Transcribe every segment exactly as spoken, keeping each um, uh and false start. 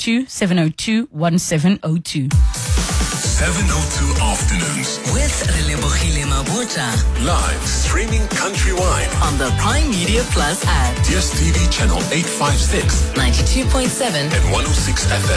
two, seven oh two, one seven oh two. seven oh two Afternoons with Relebogile Mabota. Live streaming countrywide On the Prime Media Plus app. D S T V channel eight fifty-six ninety-two point seven and one oh six F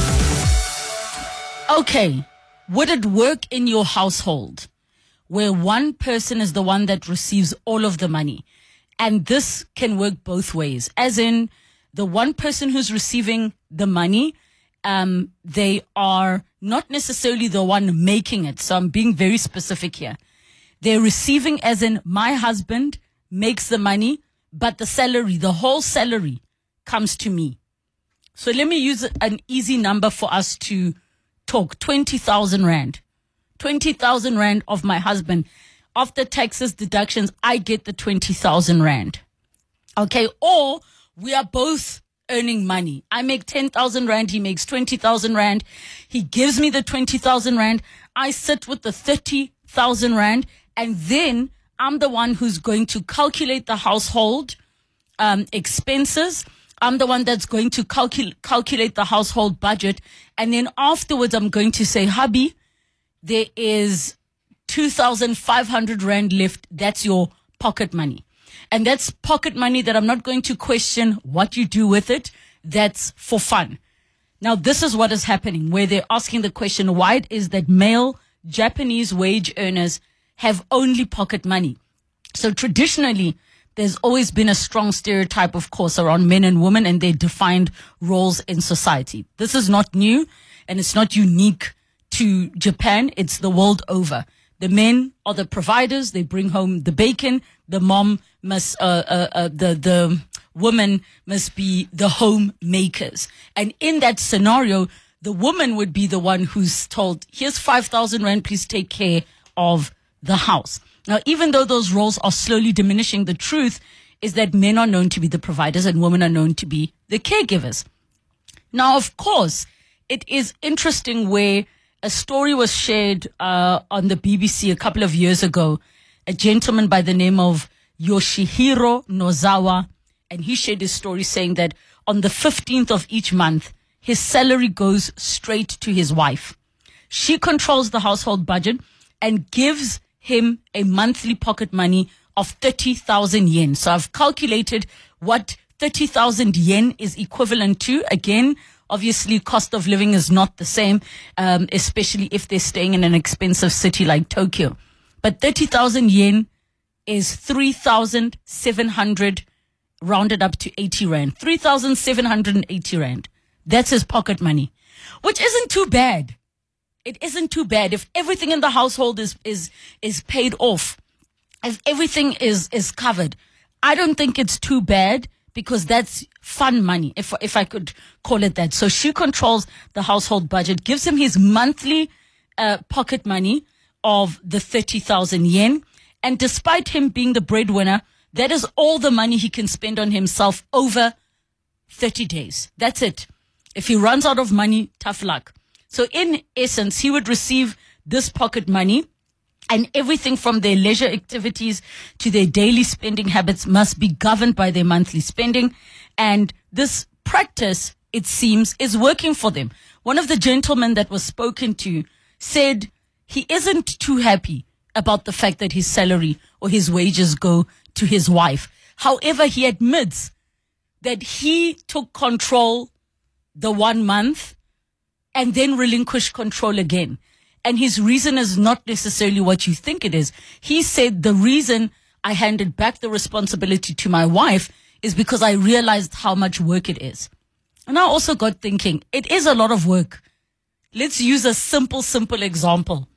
M. Okay, would it work in your household where one person is the one that receives all of the money? And this can work both ways, as in the one person who's receiving the money, um, they are not necessarily the one making it. So I'm being very specific here. They're receiving as in my husband makes the money, but the salary, the whole salary comes to me. So let me use an easy number for us to talk. twenty thousand rand. twenty thousand rand of my husband. After taxes, deductions, I get the twenty thousand rand. Okay. Or we are both earning money. I make ten thousand rand. He makes twenty thousand rand. He gives me the twenty thousand rand. I sit with the thirty thousand rand. And then I'm the one who's going to calculate the household um, expenses. I'm the one that's going to calcul- calculate the household budget. And then afterwards, I'm going to say, hubby, there is two thousand five hundred rand left. That's your pocket money. And that's pocket money that I'm not going to question what you do with it. That's for fun. Now, this is what is happening, where they're asking the question, why it is that male Japanese wage earners have only pocket money. So traditionally, there's always been a strong stereotype, of course, around men and women and their defined roles in society. This is not new, and it's not unique to Japan. It's the world over. The men are the providers. They bring home the bacon. The mom must, uh, uh, uh, the, the woman must be the homemakers. And in that scenario, the woman would be the one who's told, here's five thousand rand, please take care of the house. Now, even though those roles are slowly diminishing, the truth is that men are known to be the providers and women are known to be the caregivers. Now, of course, it is interesting where a story was shared uh, on the B B C a couple of years ago. A gentleman by the name of Yoshihiro Nozawa, and he shared his story saying that on the fifteenth of each month, his salary goes straight to his wife. She controls the household budget and gives him a monthly pocket money of thirty thousand yen. So I've calculated what thirty thousand yen is equivalent to. Again, obviously, cost of living is not the same, um, especially if they're staying in an expensive city like Tokyo. But thirty thousand yen is three thousand seven hundred rounded up to eighty rand. three thousand seven hundred eighty rand. That's his pocket money, which isn't too bad. It isn't too bad if everything in the household is, is, is paid off. If everything is, is covered. I don't think it's too bad because that's fun money, if, if I could call it that. So she controls the household budget, gives him his monthly, uh, pocket money of the thirty thousand yen. And despite him being the breadwinner, that is all the money he can spend on himself over thirty days. That's it. If he runs out of money, tough luck. So in essence, he would receive this pocket money, and everything from their leisure activities to their daily spending habits must be governed by their monthly spending. And this practice, it seems, is working for them. One of the gentlemen that was spoken to said he isn't too happy about the fact that his salary or his wages go to his wife. However, he admits that he took control the one month and then relinquish control again. And his reason is not necessarily what you think it is. He said the reason I handed back the responsibility to my wife is because I realized how much work it is. And I also got thinking, it is a lot of work. Let's use a simple, simple example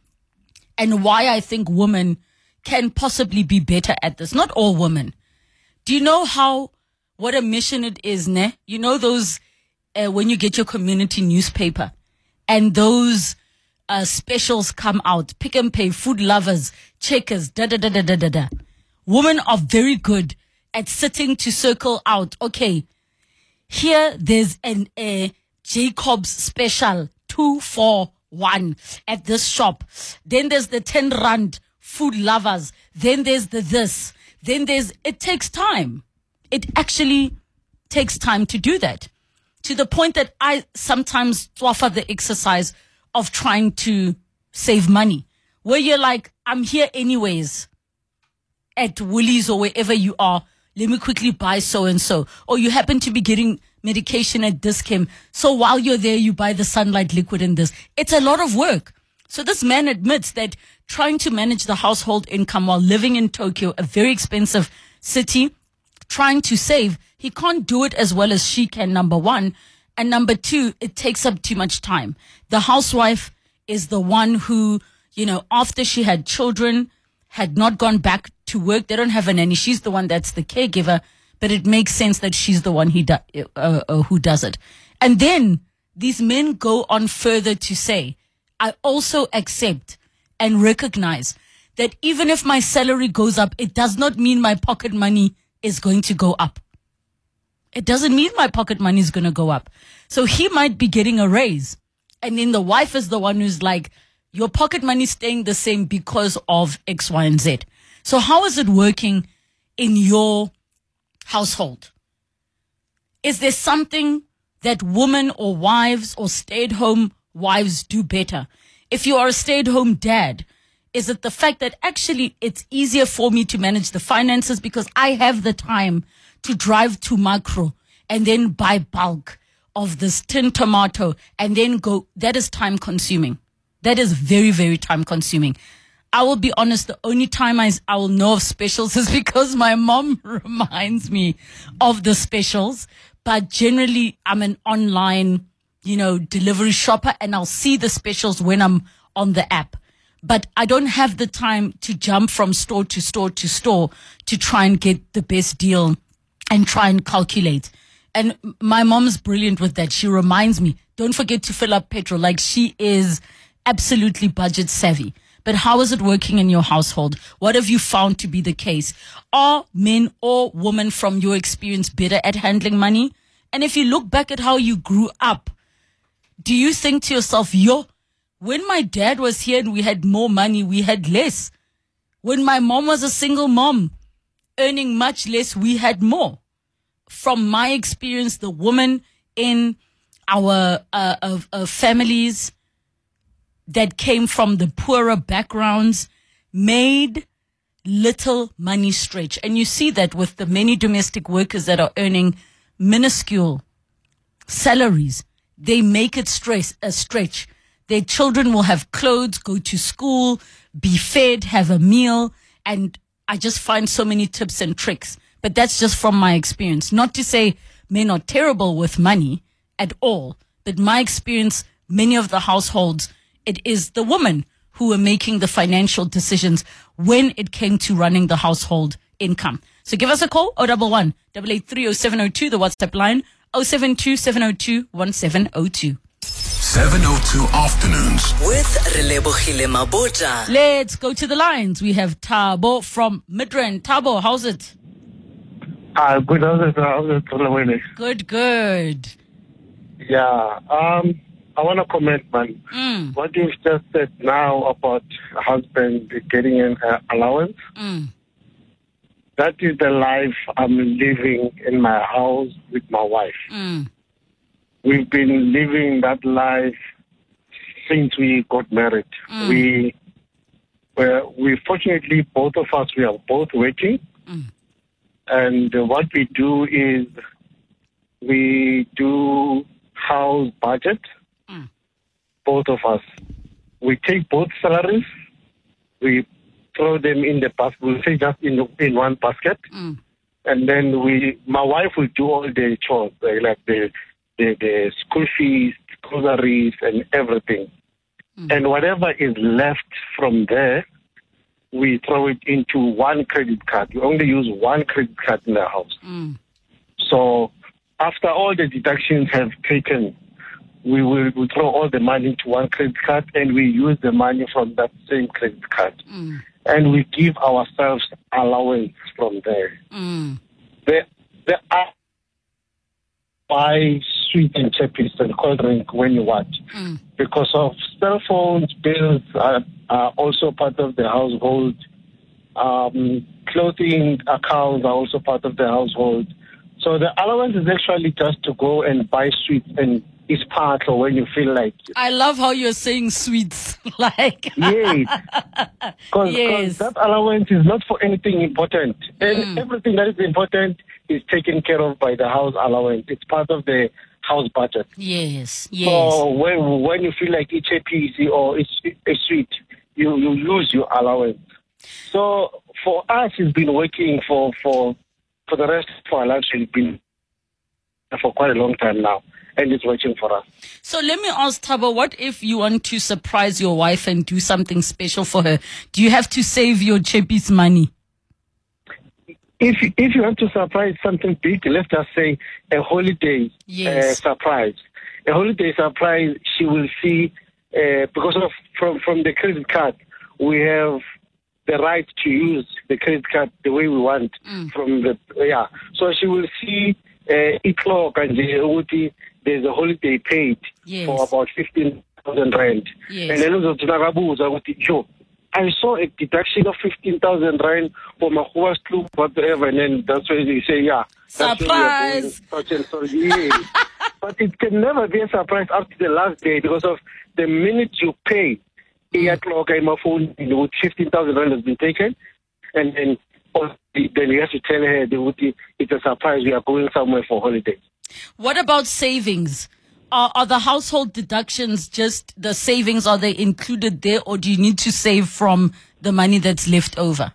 and why I think women can possibly be better at this. Not all women. Do you know how, what a mission it is, ne? You know those, uh, when you get your community newspaper, and those uh, specials come out, Pick and Pay, Food Lovers, Checkers, da da da da da da da. Women are very good at sitting to circle out. Okay, here there's an uh, Jacob's special two for one at this shop. Then there's the ten rand Food Lovers. Then there's the this. Then there's. It takes time. It actually takes time to do that. to the point that I sometimes offer the exercise of trying to save money, where you're like, I'm here anyways at Woolies or wherever you are. Let me quickly buy so-and-so. Or you happen to be getting medication at Dis-Chem. So while you're there, you buy the Sunlight liquid and this. It's a lot of work. So this man admits that trying to manage the household income while living in Tokyo, a very expensive city, trying to save, he can't do it as well as she can, number one. And number two, it takes up too much time. The housewife is the one who, you know, after she had children, had not gone back to work. They don't have a nanny. She's the one that's the caregiver, but it makes sense that she's the one he do, uh, uh, who does it. And then these men go on further to say, I also accept and recognize that even if my salary goes up, it does not mean my pocket money is going to go up. It doesn't mean my pocket money is going to go up. So he might be getting a raise. And then the wife is the one who's like, your pocket money is staying the same because of X, Y, and Z. So how is it working in your household? Is there something that women or wives or stay-at-home wives do better? If you are a stay-at-home dad, is it the fact that actually it's easier for me to manage the finances because I have the time to drive to Makro and then buy bulk of this tin tomato and then go? That is time consuming. That is very, very time consuming. I will be honest, the only time I, I will know of specials is because my mom reminds me of the specials. But generally, I'm an online, you know, delivery shopper, and I'll see the specials when I'm on the app. But I don't have the time to jump from store to store to store to try and get the best deal and try and calculate. And my mom's brilliant with that. She reminds me, don't forget to fill up petrol. Like, she is absolutely budget savvy. But how is it working in your household? What have you found to be the case? Are men or women from your experience better at handling money? And if you look back at how you grew up, do you think to yourself, yo, when my dad was here and we had more money, we had less. When my mom was a single mom, earning much less, we had more. From my experience, the women in our uh, uh, uh, families that came from the poorer backgrounds made little money stretch. And you see that with the many domestic workers that are earning minuscule salaries. They make it stress, a stretch. Their children will have clothes, go to school, be fed, have a meal. And I just find so many tips and tricks. But that's just from my experience. Not to say men are terrible with money at all. But my experience, many of the households, it is the women who were making the financial decisions when it came to running the household income. So give us a call, oh one one, eight eight three, oh seven oh two, the WhatsApp line, oh seven two, seven oh two, one seven oh two. seven oh two Afternoons. With Relebogile Mabotja. Let's go to the lines. We have Thabo from Midrand. Thabo, how's it? Uh, good, how's it? How's it? Good, good. Yeah, um... I want to comment, man. Mm. What you've just said now about a husband getting an uh, allowance, Mm. that is the life I'm living in my house with my wife. Mm. We've been living that life since we got married. Mm. We, well, we fortunately, both of us, we are both working. Mm. And uh, what we do is we do house budget. Both of us. We take both salaries, we throw them in the basket, we'll say just in in one basket, Mm. and then we, my wife will do all the chores, like the the, the school fees, groceries, and everything. Mm. And whatever is left from there, we throw it into one credit card. We only use one credit card in the house. Mm. So after all the deductions have taken, we will we throw all the money into one credit card and we use the money from that same credit card. Mm. And we give ourselves allowance from there. Mm. There, there are buy sweet and chappies and cold drink when you want. Mm. Because of cell phones, bills are, are also part of the household. Um, clothing accounts are also part of the household. So the allowance is actually just to go and buy sweets and eat part or when you feel like it. I love how you're saying sweets. Like Yes. Because Yes. that allowance is not for anything important. And Mm. everything that is important is taken care of by the house allowance. It's part of the house budget. Yes, yes. So when when you feel like it's a P C or it's a sweet, you, you use your allowance. So for us, it's been working for, for, for the rest of our lives. It's been for quite a long time now, and it's working for us. So let me ask Thabo, what if you want to surprise your wife and do something special for her? Do you have to save your Cheppi's money? If if you want to surprise something big, let's just say a holiday Yes. uh, surprise. A holiday surprise, she will see, uh, because of from, from the credit card, we have the right to use the credit card the way we want Mm. from the, yeah. So she will see uh, e-clock and the, there's a holiday paid Yes. for about fifteen thousand rand. Yes. And then uzothi ukuthi, yo, I saw a deduction of fifteen thousand rand for my horse club, whatever, and then that's why they say, yeah. that's where we are going, Surprise. such and so, yeah. But it can never be a surprise up to the last day because of the minute you pay, eight o'clock in my phone, you know, fifteen thousand rand has been taken, and then oh, then you have to tell her that it's a surprise, we are going somewhere for holiday. What about savings? Are, are the household deductions just the savings? Are they included there, or do you need to save from the money that's left over?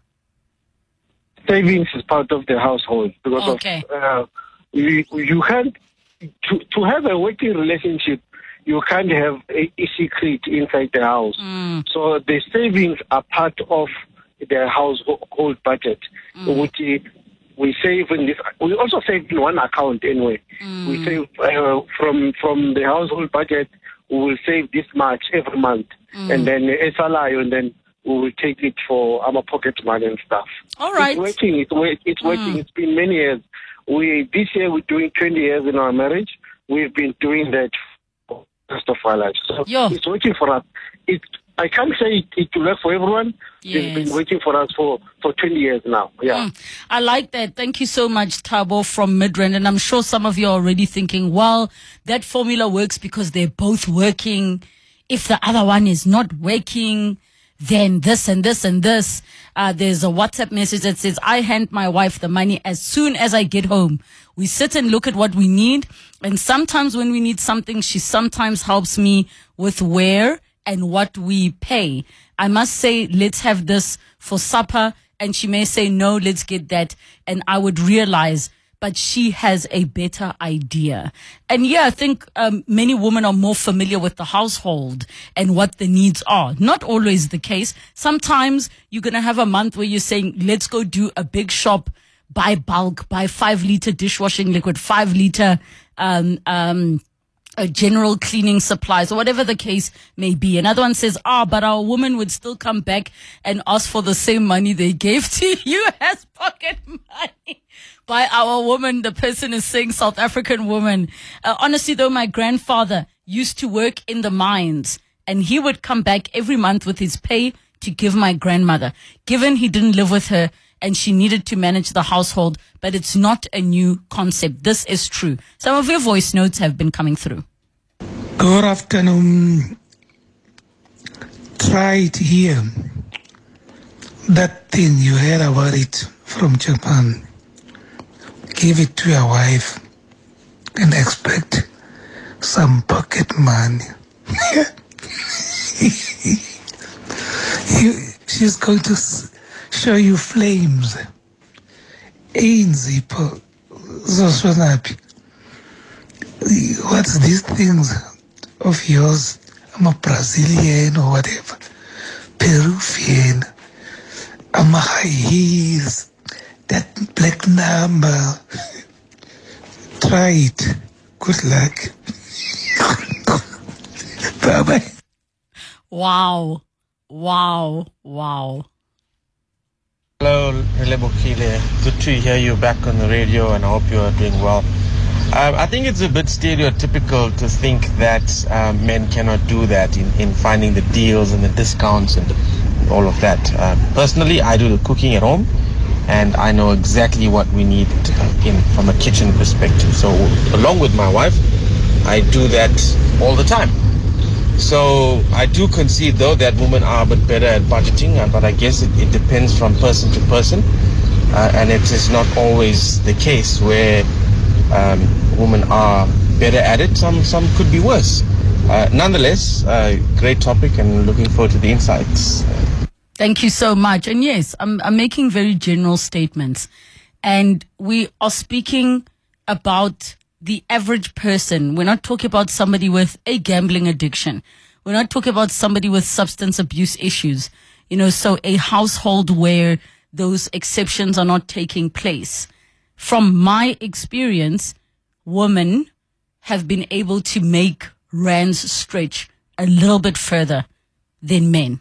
Savings is part of the household because Okay. of uh, you, you can't to to have a working relationship. You can't have a, a secret inside the house. Mm. So the savings are part of the household budget. Mm. Which we save in this. We also save in one account anyway. Mm. We save uh, from from the household budget. We will save this much every month, Mm. and then a salary, and then we will take it for our pocket money and stuff. All right. It's working. It's, work, it's working. Mm. It's been many years. We this year we're doing twenty years in our marriage. We've been doing that for the rest of our lives. So Yo. it's working for us. It I can't say it, it will work for everyone. Yes. It's been working for us for, for twenty years now. Yeah. Mm. I like that. Thank you so much, Thabo from Midrand. And I'm sure some of you are already thinking, well, that formula works because they're both working. If the other one is not working, then this and this and this. Uh, there's a WhatsApp message that says, I hand my wife the money as soon as I get home. We sit and look at what we need. And sometimes when we need something, she sometimes helps me with where and what we pay. I must say, let's have this for supper. And she may say, no, let's get that. And I would realize, but she has a better idea. And yeah, I think um, many women are more familiar with the household and what the needs are. Not always the case. Sometimes you're going to have a month where you're saying, let's go do a big shop, buy bulk, buy five liter dishwashing liquid, five liter, um, um, a general cleaning supplies or whatever the case may be. Another one says, ah, but our woman would still come back and ask for the same money they gave to you as pocket money. By our woman, the person is saying South African woman. Uh, honestly, though, my grandfather used to work in the mines and he would come back every month with his pay to give my grandmother. Given he didn't live with her and she needed to manage the household, but it's not a new concept. This is true. Some of your voice notes have been coming through. Good afternoon. Try it here. That thing you heard about it from Japan. Give it to your wife and expect some pocket money. you, she's going to show you flames. Ainzipo. What's these things of yours? I'm a Brazilian or whatever. Peruvian. I'm a high heels. That black number. Try it. Good luck. Bye-bye. Wow. Wow. Wow. Hello, Relebokhile. Good to hear you back on the radio, and I hope you are doing well. Uh, I think it's a bit stereotypical to think that uh, men cannot do that in, in finding the deals and the discounts and all of that. Uh, personally, I do the cooking at home, and I know exactly what we need in from a kitchen perspective. So along with my wife, I do that all the time. So I do concede, though, that women are a bit better at budgeting, but I guess it, it depends from person to person, uh, and it is not always the case where um, women are better at it. Some some could be worse. Uh, nonetheless, uh, great topic, and looking forward to the insights. Thank you so much. And yes, I'm, I'm making very general statements. And we are speaking about the average person. We're not talking about somebody with a gambling addiction. We're not talking about somebody with substance abuse issues. You know, so a household where those exceptions are not taking place. From my experience, women have been able to make rands stretch a little bit further than men.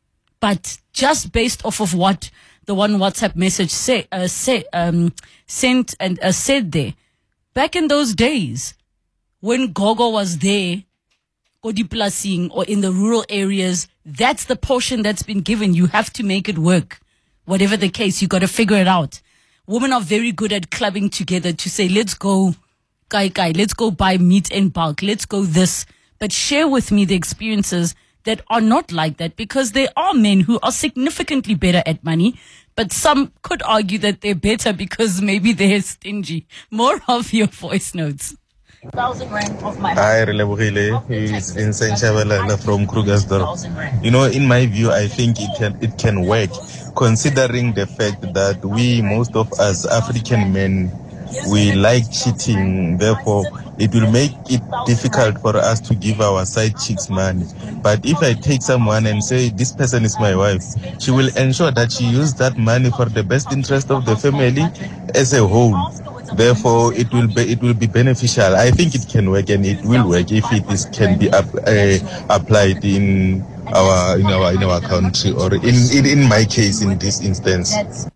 But just based off of what the one WhatsApp message say, uh, say, um, sent and uh, said there, back in those days, when Gogo was there, Kodiplasing, or in the rural areas, that's the portion that's been given. You have to make it work. Whatever the case, you got to figure it out. Women are very good at clubbing together to say, let's go, kai kai, let's go buy meat in bulk, let's go this. But share with me the experiences that are not like that, because there are men who are significantly better at money, but some could argue that they're better because maybe they're stingy. More of your voice notes. Thousand rand of my Hi, Relebohile. It's Vincent Chabalala from Krugersdorp. You know, in my view, I think it can it can work, considering the fact that we, most of us African men, we like cheating. Therefore, it will make it difficult for us to give our side chicks money. But if I take someone and say, this person is my wife, she will ensure that she uses that money for the best interest of the family as a whole. Therefore, it will be it will be beneficial. I think it can work, and it will work if it is can be up, uh, applied in our in our in our country, or in, in in my case, in this instance.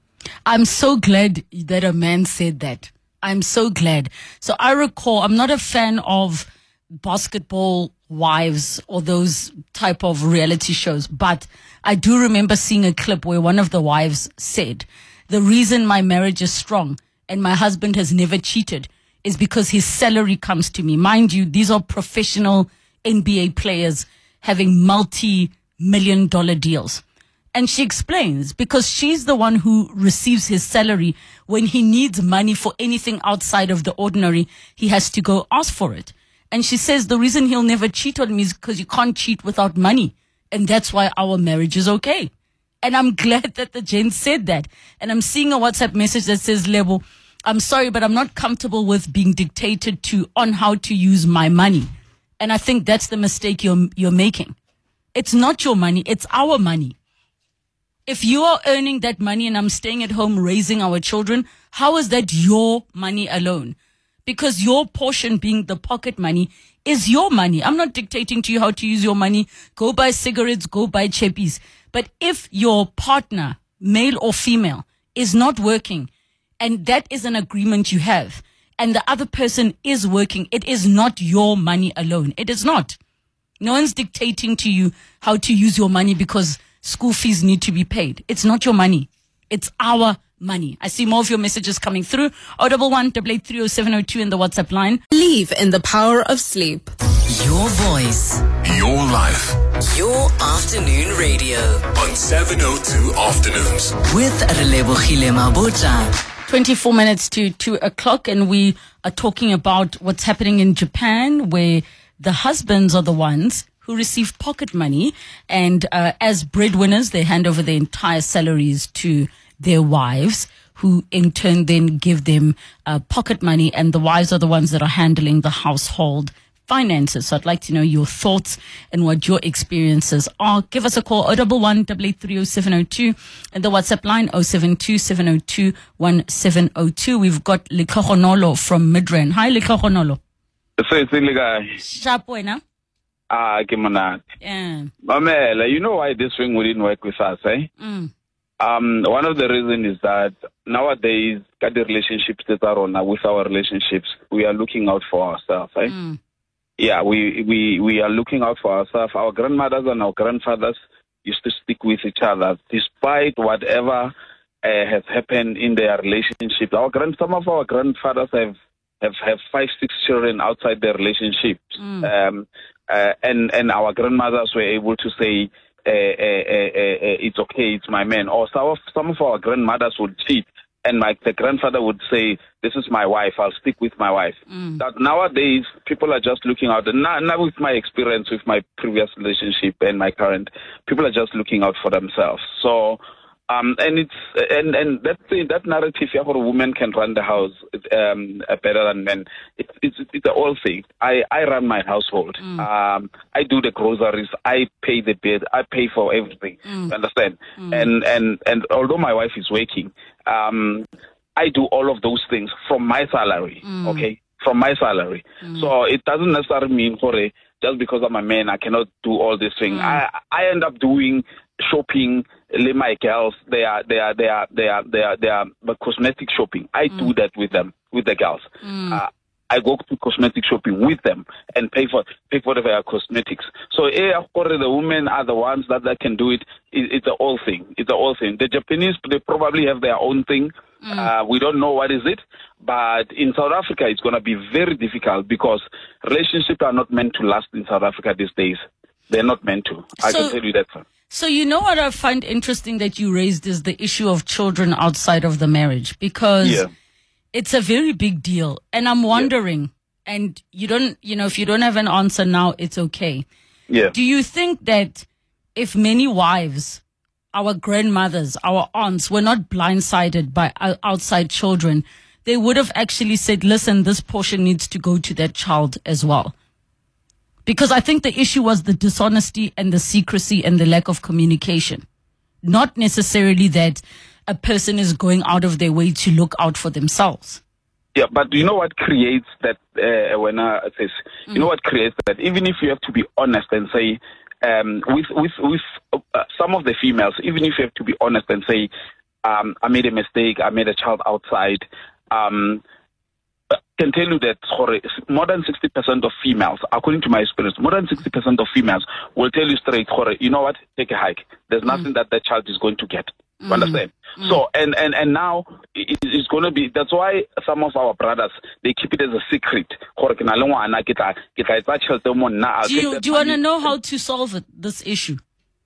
I'm so glad that a man said that. I'm so glad. So I recall, I'm not a fan of basketball wives or those type of reality shows, but I do remember seeing a clip where one of the wives said, the reason my marriage is strong and my husband has never cheated is because his salary comes to me. Mind you, these are professional N B A players having multi-million dollar deals. And she explains, because she's the one who receives his salary. When he needs money for anything outside of the ordinary, he has to go ask for it. And she says the reason he'll never cheat on me is because you can't cheat without money. And that's why our marriage is okay. And I'm glad that the gent said that. And I'm seeing a WhatsApp message that says, Lebo, I'm sorry, but I'm not comfortable with being dictated to on how to use my money. And I think that's the mistake you're, you're making. It's not your money. It's our money. If you are earning that money and I'm staying at home raising our children, how is that your money alone? Because your portion being the pocket money is your money. I'm not dictating to you how to use your money. Go buy cigarettes, go buy chappies. But if your partner, male or female, is not working, and that is an agreement you have, and the other person is working, it is not your money alone. It is not. No one's dictating to you how to use your money because school fees need to be paid. It's not your money. It's our money. I see more of your messages coming through. oh one one, eight eight three, oh seven oh two in the WhatsApp line. Believe in the power of sleep. Your voice. Your life. Your afternoon radio. On seven oh two Afternoons. With Relebohile Mabota. twenty-four minutes to two o'clock, and we are talking about what's happening in Japan, where the husbands are the ones who receive pocket money, and uh, as breadwinners, they hand over their entire salaries to their wives, who in turn then give them uh, pocket money, and the wives are the ones that are handling the household finances. So I'd like to know your thoughts and what your experiences are. Give us a call, oh one one, eight eight three, oh seven oh two, and the WhatsApp line, oh seven two, seven oh two, one seven oh two. We've got Likhogonolo from Midrand. Hi, Likhogonolo. Sharp wena. Ah, Kimonat. Yeah. Mamela, you know why this thing wouldn't work with us, eh? Mm. Um, one of the reasons is that nowadays, got the relationships that are on with our relationships, we are looking out for ourselves, eh? Mm. Yeah, we, we, we are looking out for ourselves. Our grandmothers and our grandfathers used to stick with each other, despite whatever uh, has happened in their relationship. Our grand, some of our grandfathers have have, have five, six children outside their relationships, mm. um, uh, and and our grandmothers were able to say, uh, uh, uh, uh, "It's okay, it's my man." Or some of some of our grandmothers would cheat, and like the grandfather would say, "This is my wife. I'll stick with my wife." Mm. That nowadays people are just looking out. And now, now with my experience with my previous relationship and my current, people are just looking out for themselves. So. Um, and it's and and that that narrative yeah, for a woman can run the house um, better than men. It's it's it's a whole thing. I, I run my household. Mm. Um, I do the groceries. I pay the bill. I pay for everything. Mm. You understand? Mm. And and and although my wife is working, um, I do all of those things from my salary. Mm. Okay, from my salary. Mm. So it doesn't necessarily mean for a just because I'm a man I cannot do all these things. Mm. I I end up doing shopping. My girls, they are, they are, they are, they are, they are, they are, but cosmetic shopping. I mm. do that with them, with the girls. Mm. Uh, I go to cosmetic shopping with them and pay for pay for their cosmetics. So, eh, of course, the women are the ones that, that can do it. it. It's a whole thing. It's a whole thing. The Japanese, they probably have their own thing. Mm. Uh, we don't know what is it, but in South Africa, it's going to be very difficult because relationships are not meant to last in South Africa these days. They're not meant to. I so, can tell you that, sir. So you know what I find interesting that you raised is the issue of children outside of the marriage, because yeah. it's a very big deal. And I'm wondering, yeah. and you don't, you know, if you don't have an answer now, it's okay. Yeah. Do you think that if many wives, our grandmothers, our aunts were not blindsided by outside children, they would have actually said, listen, this portion needs to go to that child as well? Because I think the issue was the dishonesty and the secrecy and the lack of communication. Not necessarily that a person is going out of their way to look out for themselves. Yeah, but you know what creates that, uh, when I say, you mm. know what creates that? Even if you have to be honest and say, um, with, with, with uh, some of the females, even if you have to be honest and say, um, I made a mistake, I made a child outside, um, I can tell you that more than sixty percent of females, according to my experience, more than sixty percent of females will tell you straight, you know what, take a hike. There's mm. nothing that that child is going to get. You mm. understand? Mm. So, and, and, and now it, it's going to be, that's why some of our brothers, they keep it as a secret. Do you, do you want to know how to solve it, this issue?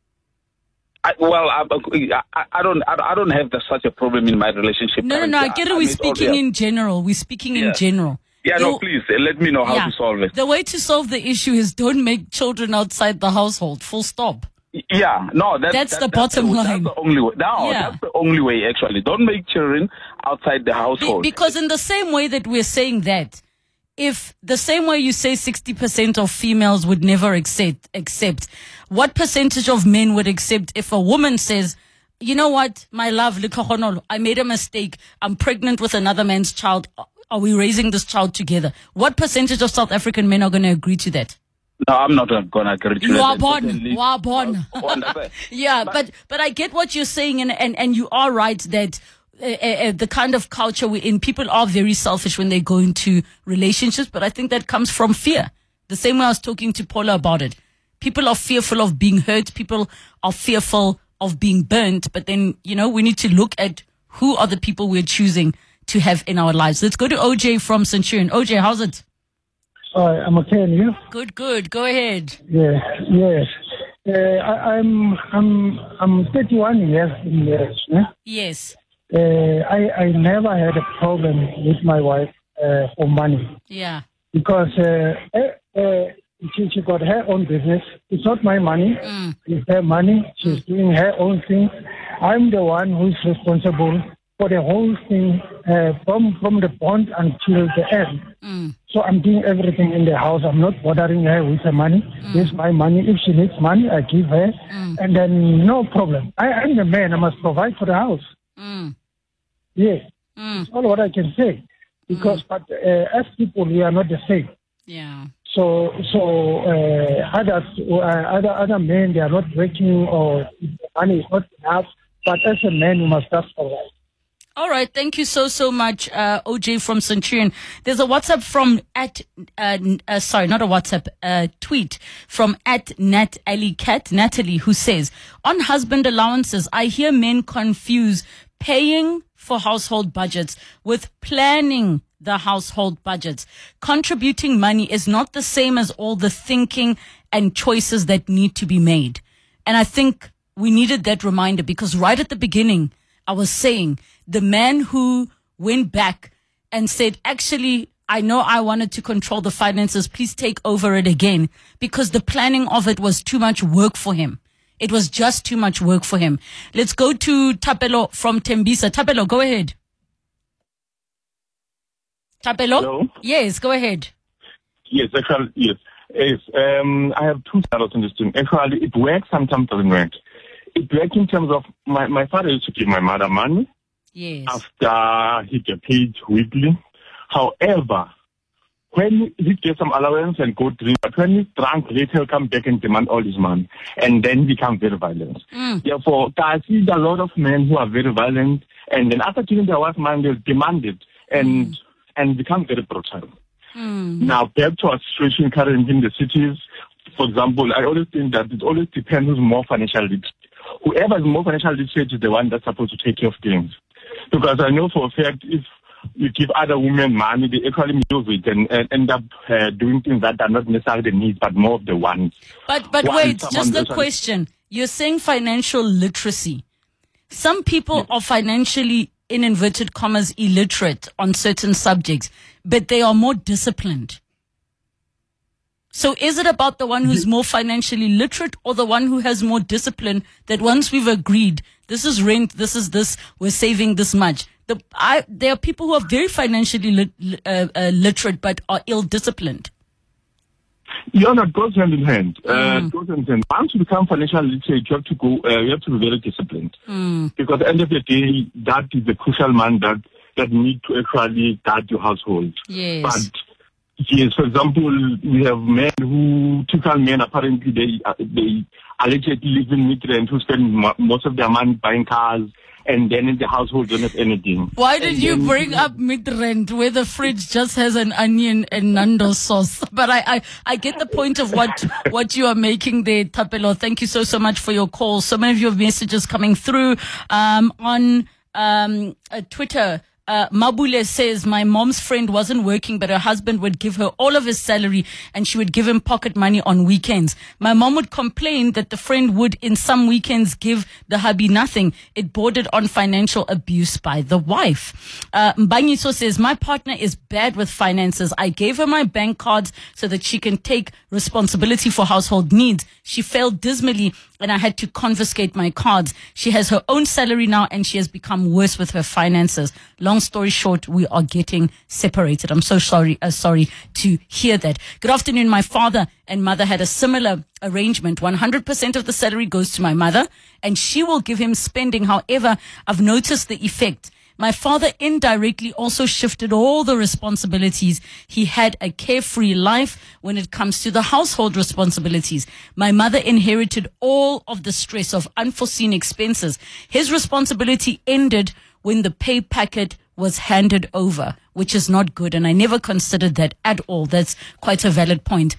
I, well, I, I, I don't, I don't have the, such a problem in my relationship. No, no, no. I get it. We're speaking in general. We're speaking in yeah. general. Yeah, no, please let me know how yeah. to solve it. The way to solve the issue is don't make children outside the household. Full stop. Yeah, no, that, that's that, the that's bottom the, line. That's the only way. No, yeah. that's the only way. Actually, don't make children outside the household. Be- because in the same way that we're saying that, if the same way you say sixty percent of females would never accept, accept, what percentage of men would accept if a woman says, you know what, my love, I made a mistake. I'm pregnant with another man's child. Are we raising this child together? What percentage of South African men are going to agree to that? No, I'm not going to agree to you that. Are born. You are born. Yeah, but, but but I get what you're saying, and, and, and you are right that Uh, uh, the kind of culture we're in, people are very selfish when they go into relationships, but I think that comes from fear. The same way I was talking to Paula about it. People are fearful of being hurt. People are fearful of being burnt. But then, you know, we need to look at who are the people we're choosing to have in our lives. Let's go to O J from Centurion. O J, how's it? Hi, I'm okay, and you? Good, good. Go ahead. Yeah, yes. Uh, I, I'm I'm I'm thirty-one years in marriage. Yeah? Yes. Uh, I, I never had a problem with my wife uh, for money. Yeah. Because uh, uh, she, she got her own business. It's not my money. Mm. It's her money. She's mm. doing her own thing. I'm the one who's responsible for the whole thing uh, from, from the bond until the end. Mm. So I'm doing everything in the house. I'm not bothering her with her money. Mm. It's my money. If she needs money, I give her. Mm. And then no problem. I, I'm the man. I must provide for the house. Mm. Yes, mm. that's all what I can say. Because, mm. but uh, as people, we are not the same. Yeah. So, so uh, others, uh, other other men, they are not working, or money is not enough. But as a man, you must just survive. All right, thank you so so much, uh, O J from Centurion. There's a WhatsApp from at uh, uh, sorry, not a WhatsApp, uh, tweet from at Nat Ali Cat Natalie, who says, on husband allowances, I hear men confuse paying for household budgets, with planning the household budgets. Contributing money is not the same as all the thinking and choices that need to be made. And I think we needed that reminder, because right at the beginning, I was saying the man who went back and said, actually, I know I wanted to control the finances, please take over it again, because the planning of it was too much work for him. It was just too much work for him. Let's go to Tapelo from Tembisa. Tapelo, go ahead. Tapelo? Hello? Yes, go ahead. Yes, actually, yes. Yes, um, I have two styles in this thing. Actually, it works, sometimes doesn't work. It works in terms of, my, my father used to give my mother money. Yes. After he get paid weekly. However, when he gets some allowance and go drink, but when he's drunk, later he'll come back and demand all his money, and then become very violent. Mm. Therefore, I see a lot of men who are very violent, and then after giving their wife money, they'll demand it and mm. and become very brutal. Mm. Now, back to our situation currently in the cities, for example, I always think that it always depends who's more financial literate. Whoever is more financial literate is the one that's supposed to take care of things. Because I know for a fact, if you give other women money, they actually use it and, and end up uh, doing things that are not necessarily the needs, but more of the wants. But but One, wait, just a actually, question. You're saying financial literacy. Some people yes. are financially, in inverted commas, illiterate on certain subjects, but they are more disciplined. So is it about the one who's more financially literate or the one who has more discipline, that once we've agreed, this is rent, this is this, we're saving this much? The, I, there are people who are very financially lit, uh, uh, literate but are ill-disciplined. Yeah, that goes hand in hand. Uh, Mm. goes hand in hand. Once you become financially literate, you have to go. Uh, you have to be very disciplined. Mm. Because at the end of the day, that is the crucial man that that need to actually guard your household. Yes. But yes, for example, we have men who, typical men, apparently they uh, they allegedly live in mid-rent, who spend mo- most of their money buying cars, and then in the household don't have anything. Why did And you then- bring up mid-rent where the fridge just has an onion and Nando sauce? But I, I, I get the point of what, what you are making there, Tapelo. Thank you so, so much for your call. So many of your messages coming through um, on um, uh, Twitter. Uh, Mabule says, my mom's friend wasn't working, but her husband would give her all of his salary and she would give him pocket money on weekends. My mom would complain that the friend would in some weekends give the hubby nothing. It bordered on financial abuse by the wife. Uh, Mbanyiso says, my partner is bad with finances. I gave her my bank cards so that she can take responsibility for household needs. She failed dismally and I had to confiscate my cards. She has her own salary now and she has become worse with her finances. Long story short, we are getting separated. I'm so sorry, uh, sorry to hear that. Good afternoon. My father and mother had a similar arrangement. one hundred percent of the salary goes to my mother and she will give him spending. However, I've noticed the effect. My father indirectly also shifted all the responsibilities. He had a carefree life when it comes to the household responsibilities. My mother inherited all of the stress of unforeseen expenses. His responsibility ended when the pay packet was handed over, which is not good. And I never considered that at all. That's quite a valid point.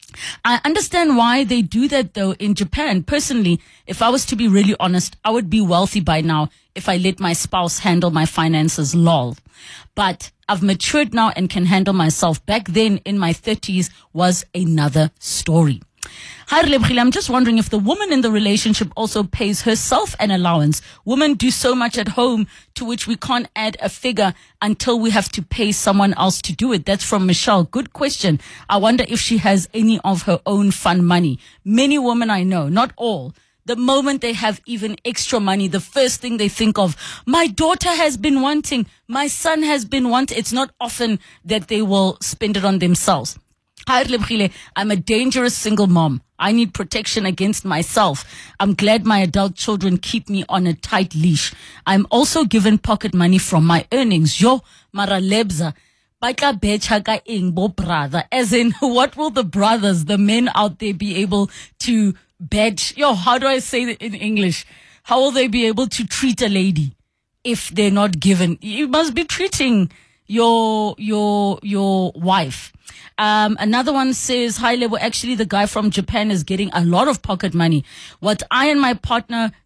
I understand why they do that, though, in Japan. Personally, if I was to be really honest, I would be wealthy by now if I let my spouse handle my finances, lol. But I've matured now and can handle myself. Back then, in my thirties, was another story. Hi, Relebogile. I'm just wondering if the woman in the relationship also pays herself an allowance. Women do so much at home to which we can't add a figure until we have to pay someone else to do it. That's from Michelle. Good question. I wonder if she has any of her own fun money. Many women I know, not all, the moment they have even extra money, the first thing they think of, my daughter has been wanting, my son has been wanting. It's not often that they will spend it on themselves. Hi, Relebogile. I'm a dangerous single mom. I need protection against myself. I'm glad my adult children keep me on a tight leash. I'm also given pocket money from my earnings. Yo, mara lebza. Baitla becha ka eng bo brother. As in, what will the brothers, the men out there, be able to badge? Yo, how do I say that in English? How will they be able to treat a lady if they're not given? You must be treating your, your, your wife. Um, another one says, high level, actually the guy from Japan is getting a lot of pocket money. What I and my partner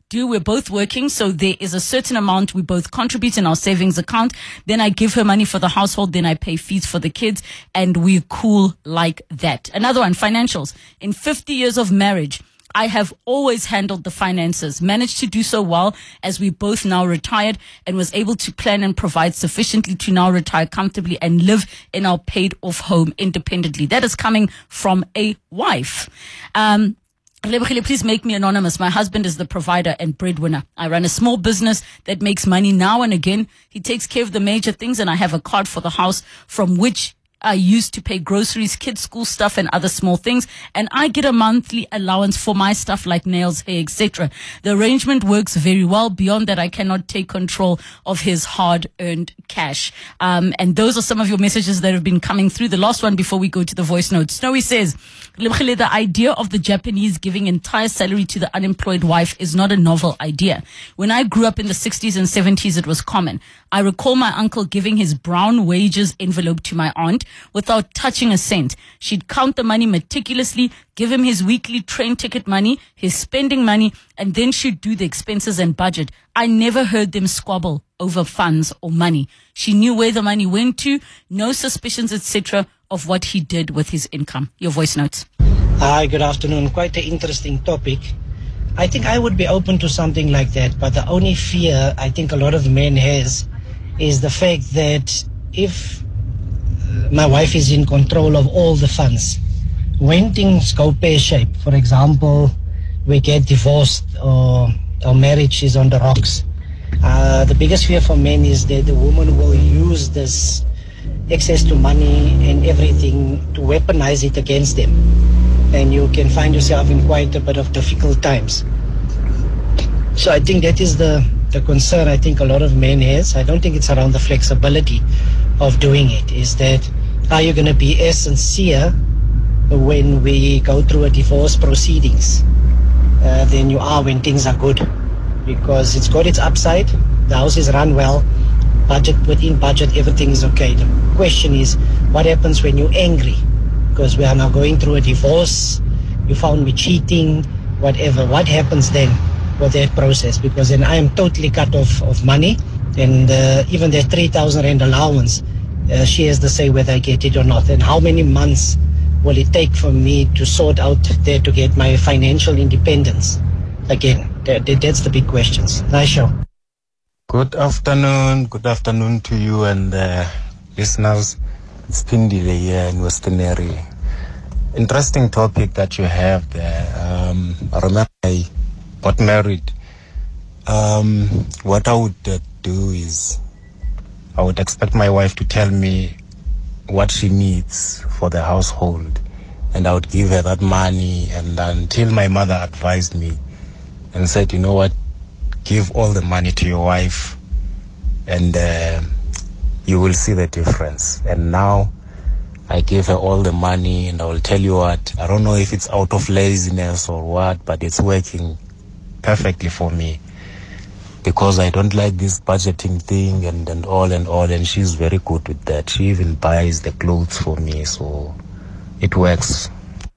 do, we're both working, so there is a certain amount we both contribute in our savings account. Then I give her money for the household, then I pay fees for the kids, and we're cool like that. Another one, financials. In fifty years of marriage, I have always handled the finances, managed to do so well as we both now retired, and was able to plan and provide sufficiently to now retire comfortably and live in our paid off home independently. That is coming from a wife. Um, Please make me anonymous. My husband is the provider and breadwinner. I run a small business that makes money now and again. He takes care of the major things, and I have a card for the house from which I use to pay groceries, kids' school stuff, and other small things. And I get a monthly allowance for my stuff like nails, hair, et cetera. The arrangement works very well. Beyond that, I cannot take control of his hard-earned cash. Um, and those are some of your messages that have been coming through. The last one before we go to the voice note. Snowy says, the idea of the Japanese giving entire salary to the unemployed wife is not a novel idea. When I grew up in the sixties and seventies, it was common. I recall my uncle giving his brown wages envelope to my aunt without touching a cent. She'd count the money meticulously, give him his weekly train ticket money, his spending money, and then she'd do the expenses and budget. I never heard them squabble over funds or money. She knew where the money went to, no suspicions, et cetera, of what he did with his income. Your voice notes. Hi, good afternoon. Quite an interesting topic. I think I would be open to something like that, but the only fear I think a lot of men has is the fact that if my wife is in control of all the funds, when things go pear-shaped, for example, we get divorced or our marriage is on the rocks, uh, the biggest fear for men is that the woman will use this access to money and everything to weaponize it against them, and you can find yourself in quite a bit of difficult times. So I think that is the, the concern I think a lot of men has. I don't think it's around the flexibility of doing it. Is that, are you going to be as sincere when we go through a divorce proceedings uh, than you are when things are good? Because it's got its upside. The house is run well. Budget within budget, everything is okay. The question is, what happens when you're angry? Because we are now going through a divorce. You found me cheating, whatever. What happens then with that process? Because then I am totally cut off of money, and uh, even that three thousand rand allowance, uh, she has to say whether I get it or not. And how many months will it take for me to sort out there to get my financial independence? Again, that, that's the big questions. Nice show. Good afternoon. Good afternoon to you and uh, listeners. It's Pindile here in Western area. Interesting topic that you have there. Um, I remember I got married. Um, what I would uh, do is I would expect my wife to tell me what she needs for the household, and I would give her that money, and until my mother advised me and said, you know what, give all the money to your wife and uh, you will see the difference. And now I gave her all the money, and I will tell you what, I don't know if it's out of laziness or what, but it's working perfectly for me, because I don't like this budgeting thing and, and all and all, and she's very good with that. She even buys the clothes for me, so it works.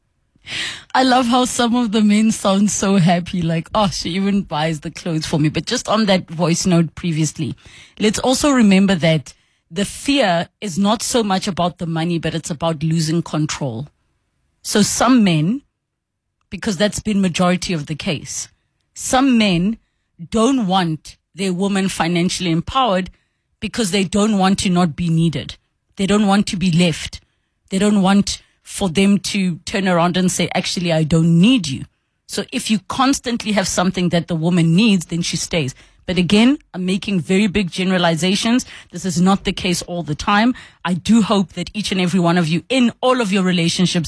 I love how some of the men sound so happy, like, oh, she even buys the clothes for me. But just on that voice note previously, let's also remember that the fear is not so much about the money, but it's about losing control. So some men, because that's been majority of the case, some men don't want their woman financially empowered because they don't want to not be needed. They don't want to be left. They don't want for them to turn around and say, actually, I don't need you. So if you constantly have something that the woman needs, then she stays. But again, I'm making very big generalizations. This is not the case all the time. I do hope that each and every one of you in all of your relationships